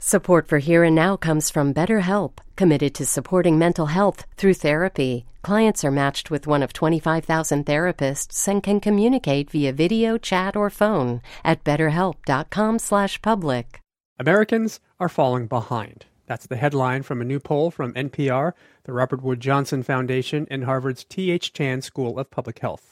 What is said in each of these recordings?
Support for Here and Now comes from BetterHelp, committed to supporting mental health through therapy. Clients are matched with one of 25,000 therapists and can communicate via video, chat, or phone at betterhelp.com/public. Americans are falling behind. That's the headline from a new poll from NPR, the Robert Wood Johnson Foundation, and Harvard's T.H. Chan School of Public Health.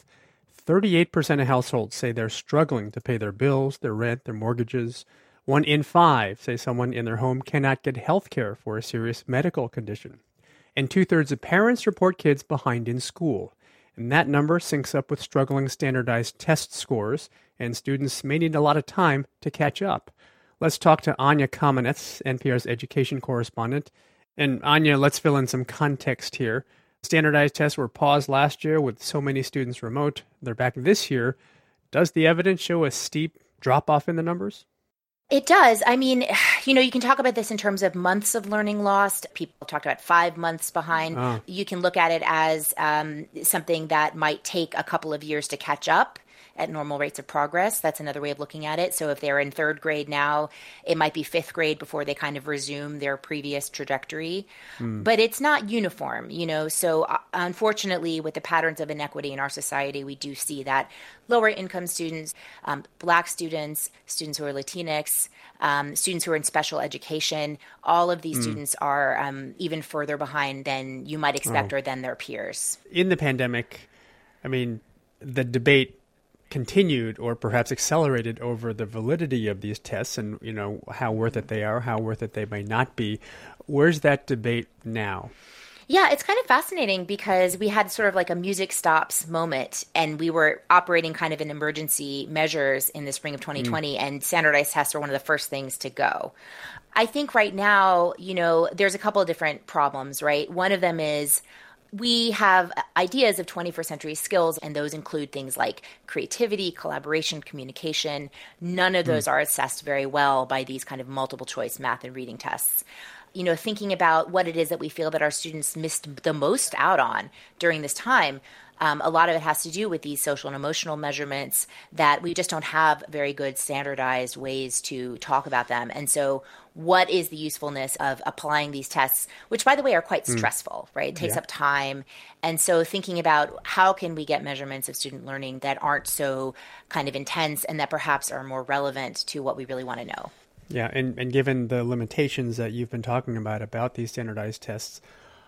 38% of households say they're struggling to pay their bills, their rent, their mortgages. 1 in 5 say someone in their home cannot get health care for a serious medical condition. And 2/3 of parents report kids behind in school. And that number syncs up with struggling standardized test scores, and students may need a lot of time to catch up. Let's talk to Anya Kamenetz, NPR's education correspondent. And Anya, let's fill in some context here. Standardized tests were paused last year with so many students remote. They're back this year. Does the evidence show a steep drop-off in the numbers? It does. I mean, you can talk about this in terms of months of learning lost. People talked about 5 months behind. You can look at it as something that might take a couple of years to catch up at normal rates of progress. That's another way of looking at it. So if they're in 3rd grade now, it might be 5th grade before they kind of resume their previous trajectory. But it's not uniform, So unfortunately, with the patterns of inequity in our society, we do see that lower income students, Black students, students who are Latinx, students who are in special education, all of these students are even further behind than you might expect or than their peers. In the pandemic, I mean, the debate continued or perhaps accelerated over the validity of these tests and, how worth it they are, how worth it they may not be. Where's that debate now? Yeah, it's kind of fascinating because we had sort of like a music stops moment and we were operating kind of in emergency measures in the spring of 2020 and standardized tests were one of the first things to go. I think right now, there's a couple of different problems, right? One of them is we have ideas of 21st century skills, and those include things like creativity, collaboration, communication. None of those are assessed very well by these kind of multiple choice math and reading tests. Thinking about what it is that we feel that our students missed the most out on during this time, a lot of it has to do with these social and emotional measurements that we just don't have very good standardized ways to talk about them. And so what is the usefulness of applying these tests, which, by the way, are quite stressful, right? It takes up time. And so thinking about how can we get measurements of student learning that aren't so kind of intense and that perhaps are more relevant to what we really want to know. Yeah, and given the limitations that you've been talking about these standardized tests,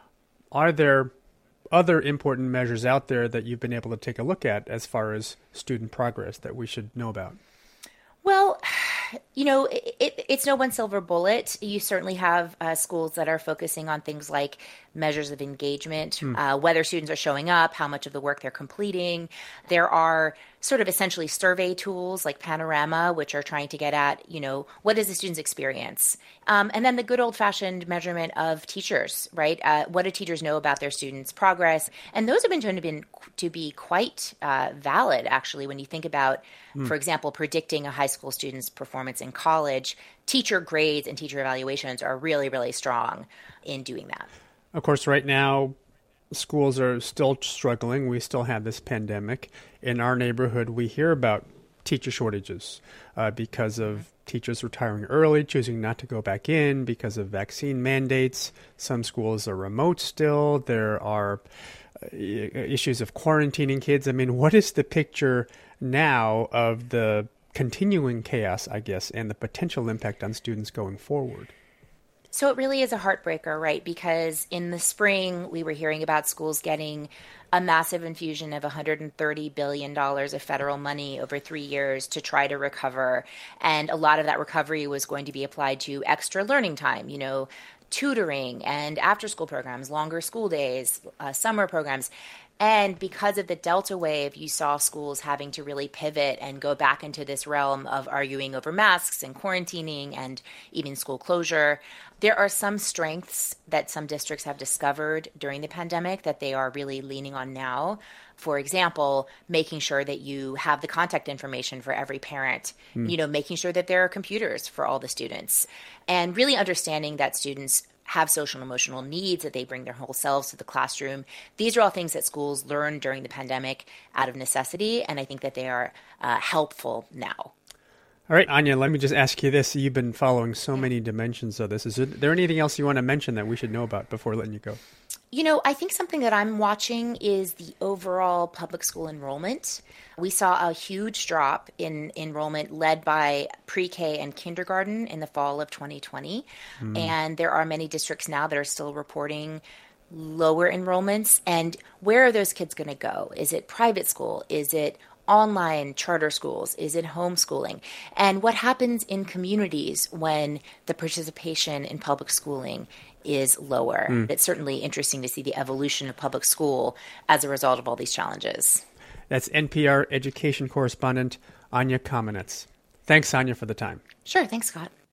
are there other important measures out there that you've been able to take a look at as far as student progress that we should know about? Well, it's no one silver bullet. You certainly have schools that are focusing on things like measures of engagement, whether students are showing up, how much of the work they're completing. There are sort of essentially survey tools like Panorama, which are trying to get at, what is the student's experience? And then the good old-fashioned measurement of teachers, right? What do teachers know about their students' progress? And those have been shown to be quite valid, actually, when you think about, for example, predicting a high school student's performance in college. Teacher grades and teacher evaluations are really, really strong in doing that. Of course, right now, schools are still struggling. We still have this pandemic. In our neighborhood, we hear about teacher shortages because of teachers retiring early, choosing not to go back in because of vaccine mandates. Some schools are remote still. There are issues of quarantining kids. I mean, what is the picture now of the continuing chaos, I guess, and the potential impact on students going forward? So it really is a heartbreaker, right? Because in the spring, we were hearing about schools getting a massive infusion of $130 billion of federal money over 3 years to try to recover. And a lot of that recovery was going to be applied to extra learning time, tutoring and after-school programs, longer school days, summer programs. And because of the Delta wave, you saw schools having to really pivot and go back into this realm of arguing over masks and quarantining and even school closure. There are some strengths that some districts have discovered during the pandemic that they are really leaning on now. For example, making sure that you have the contact information for every parent, making sure that there are computers for all the students, and really understanding that students have social and emotional needs, that they bring their whole selves to the classroom. These are all things that schools learned during the pandemic out of necessity, and I think that they are helpful now. All right, Anya, let me just ask you this. You've been following so many dimensions of this. Is there anything else you want to mention that we should know about before letting you go? I think something that I'm watching is the overall public school enrollment. We saw a huge drop in enrollment led by pre-K and kindergarten in the fall of 2020. And there are many districts now that are still reporting lower enrollments. And where are those kids going to go? Is it private school? Is it online charter schools? Is it homeschooling? And what happens in communities when the participation in public schooling is lower? It's certainly interesting to see the evolution of public school as a result of all these challenges. That's NPR education correspondent Anya Kamenetz. Thanks, Anya, for the time. Sure. Thanks, Scott.